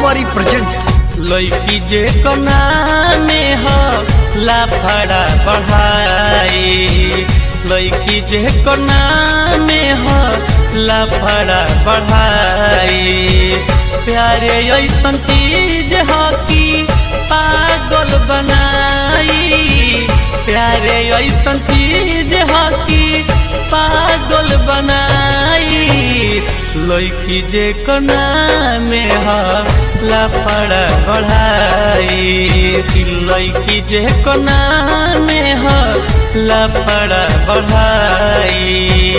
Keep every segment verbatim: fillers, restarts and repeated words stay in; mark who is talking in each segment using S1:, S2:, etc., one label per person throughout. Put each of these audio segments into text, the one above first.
S1: Tiwari presents.
S2: लड़की जे कोना में हो लाफड़ा बढ़ाई, लड़की जे कोना में हो लाफड़ा बढ़ाई। प्यारे ऐसन चीज हो कि पागल बनाई, प्यारे ऐसन चीज हो कि पागल बनाई। लड़की जे कोना में हो लाफड़ा बढ़ाई, लड़की जे कोना में हो लाफड़ा बढ़ाई।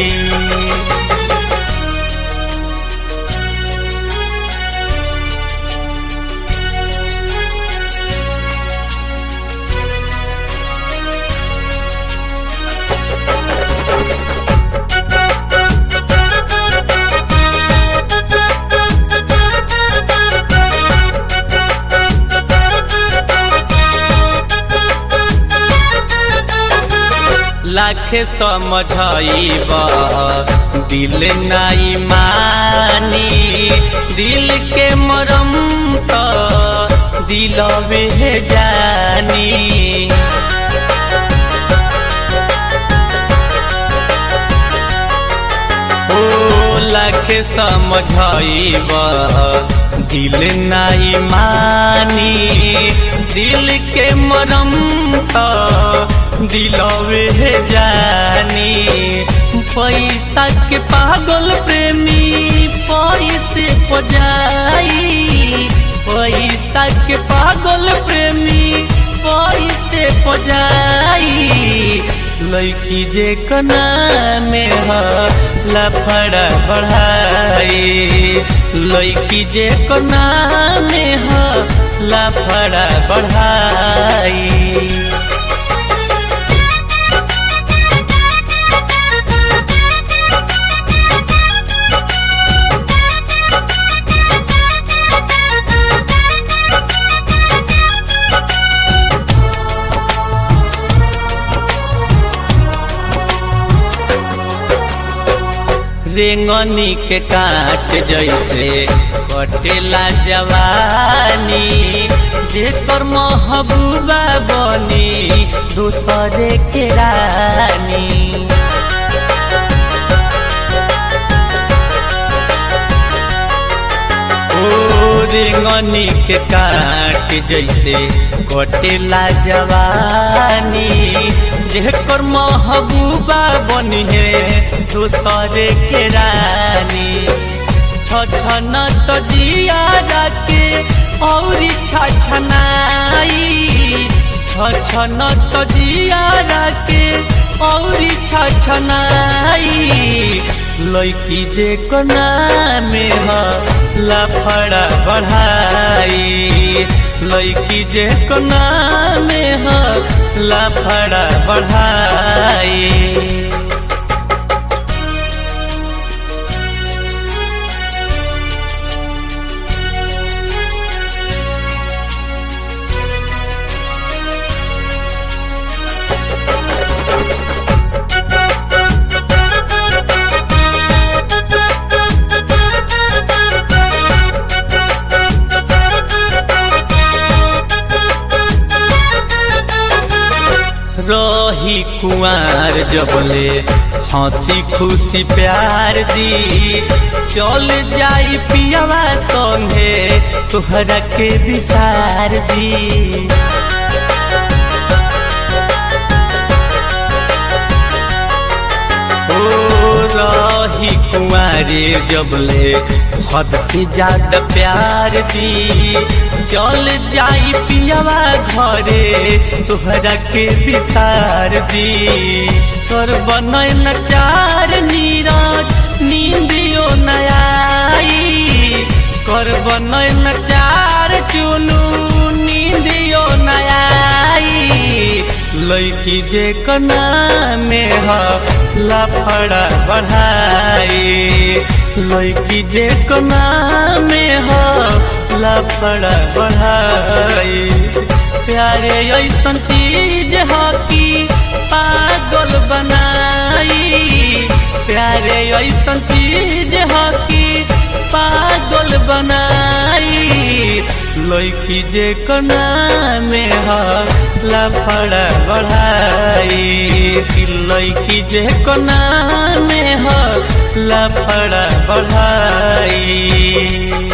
S2: लाखे समझाइब दिल नाई मानी, दिल के मरम तो दिलवे जानी। ओ लाखे समझाइब दिल नाई मानी, दिल के मरम तो दिलवे जानी। पैसा के पागल प्रेमी पैसे को जाई, पैसा के पागल प्रेमी पैसे को जाई। लड़की जे कोना में हो लाफड़ा बढ़ाई, लड़की जे कोना में हो लाफड़ा बढ़ाई। रेंगनी के काट जैसे कटेला जवानी, जेकर महबूबा बनी दूसरे के रानी। ओ रेंगनी के काट जैसे कटेला जवानी, जेकर महबूबा बनी है दूसरे के रानी। छछन तो जिया के और छछनाई, छछन तो जिया के और छछनाई। लड़की जे कोना में हो लाफड़ा बढ़ाई, लड़की जे कोना में हो लाफड़ा बढ़ाई। रही कुआर जबले हंसी खुशी प्यार दी, चल जाई पियावा संगे तोहरा के विसार दी। रही कुआरे जबले हद से ज्यादा प्यार दी, चल जाई पियावा घरे तोहरा के विसार दी। तोर बनय न चार नीरज नींदियो न आई, कर बनय न चार चुनू नींदियो न आई। लड़की जे कोना में हो लाफड़ा बढ़ाई, लड़की जे कोना में हो लाफड़ा बढ़ाई। प्यारे ऐसन चीज हो कि पागल बनाई, प्यारे ऐसन चीज हो कि पागल बनाई। लड़की जे कोना में ह लफड़ा बढ़ाई, लड़की जे कोना में ह लफड़ा बढ़ाई।